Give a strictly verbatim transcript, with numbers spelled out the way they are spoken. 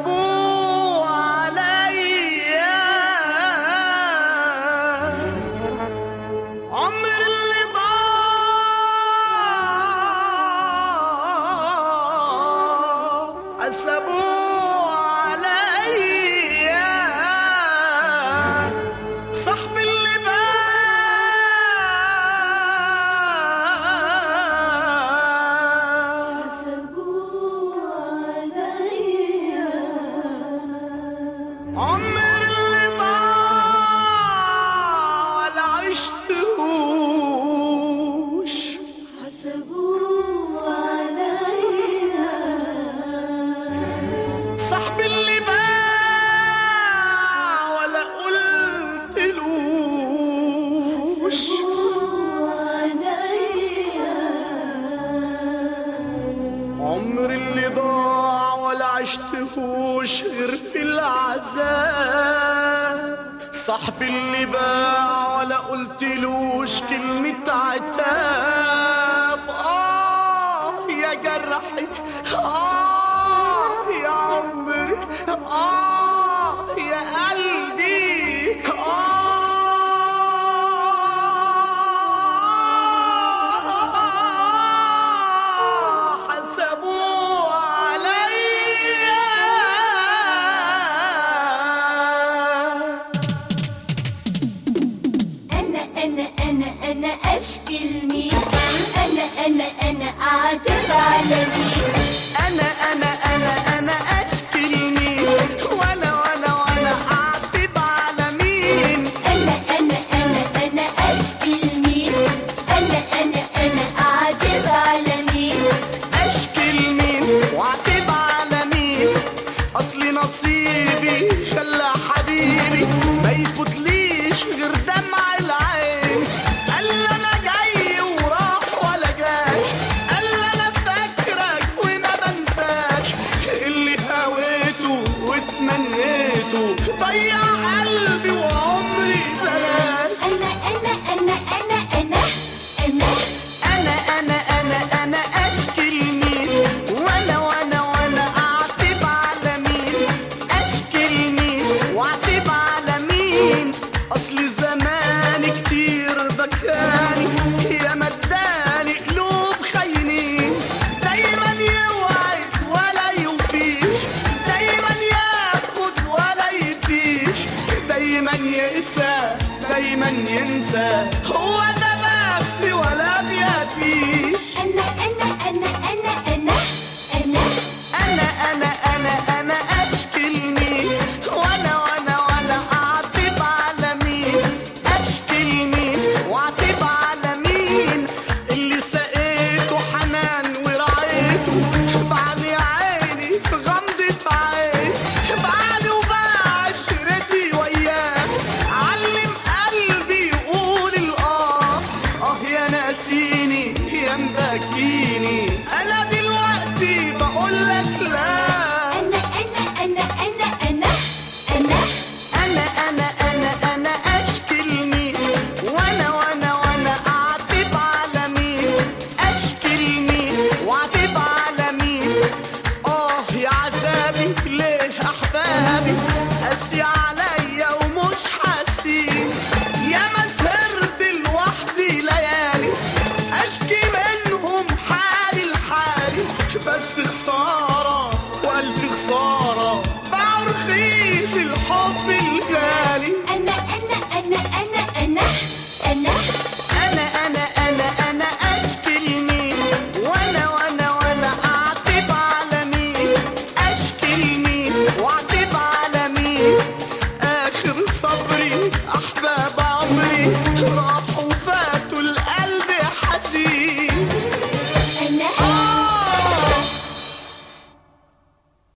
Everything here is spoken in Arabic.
حسبوه عليا عمر اللي ضاع حسبوه عليا صاحبي اللي باع حسبوه عليا عمر اللي ضاع ولا عشتهوش حسبوه عليا صاحبي اللي باع ولا قلتلوش حسبوه عليا عمر اللي ضاع ولا عشتهوش غير في العذاب صاحبي اللي باع ولا قلتلوش كلمة عتاب آه يا جرحي آه يا عمري آه يا قلبي آه حسبوه عليا أنا أنا أنا أنا أشكي لمين أنا أنا أنا أعتب على مين أنا أنا أنا أنا أشكي لمين ولا ولا ولا أعتب على مين أنا أنا أنا أنا أشكي لمين أنا أنا أنا أعتب على مين أشكي لمين وأعتب على مين أصلي نصيبي خلى حبيبي ما يفوتليش غير دمع